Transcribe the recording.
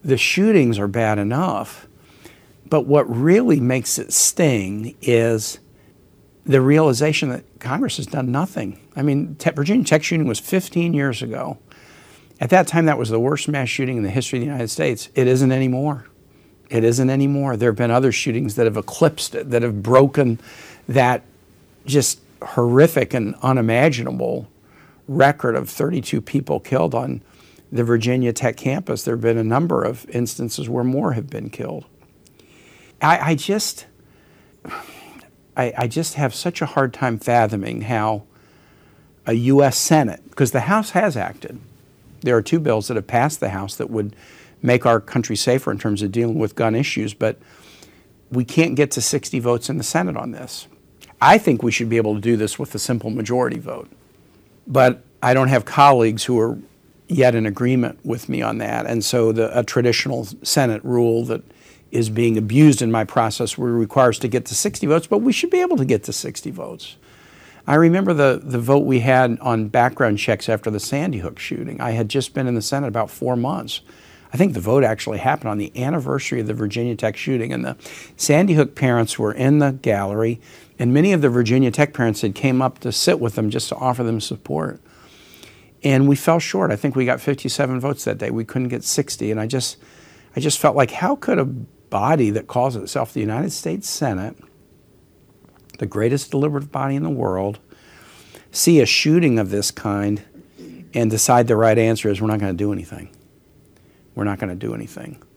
the shootings are bad enough, but what really makes it sting is the realization that Congress has done nothing. I mean, Virginia Tech shooting was 15 years ago. At that time, that was the worst mass shooting in the history of the United States. It isn't anymore. It isn't anymore. There have been other shootings that have eclipsed it, that have broken that just horrific and unimaginable record of 32 people killed on the Virginia Tech campus. There have been a number of instances where more have been killed. I just have such a hard time fathoming how a U.S. Senate, because the House has acted. There are 2 bills that have passed the House that would make our country safer in terms of dealing with gun issues, but we can't get to 60 votes in the Senate on this. I think we should be able to do this with a simple majority vote, but I don't have colleagues who are yet in agreement with me on that, and so a traditional Senate rule that is being abused in my process requires to get to 60 votes, but we should be able to get to 60 votes. I remember the vote we had on background checks after the Sandy Hook shooting. I had just been in the Senate about 4 months. I think the vote actually happened on the anniversary of the Virginia Tech shooting, and the Sandy Hook parents were in the gallery, and many of the Virginia Tech parents had came up to sit with them just to offer them support. And we fell short. I think we got 57 votes that day. We couldn't get 60, and I just felt like, how could a body that calls itself the United States Senate, the greatest deliberative body in the world, see a shooting of this kind and decide the right answer is we're not going to do anything. We're not going to do anything.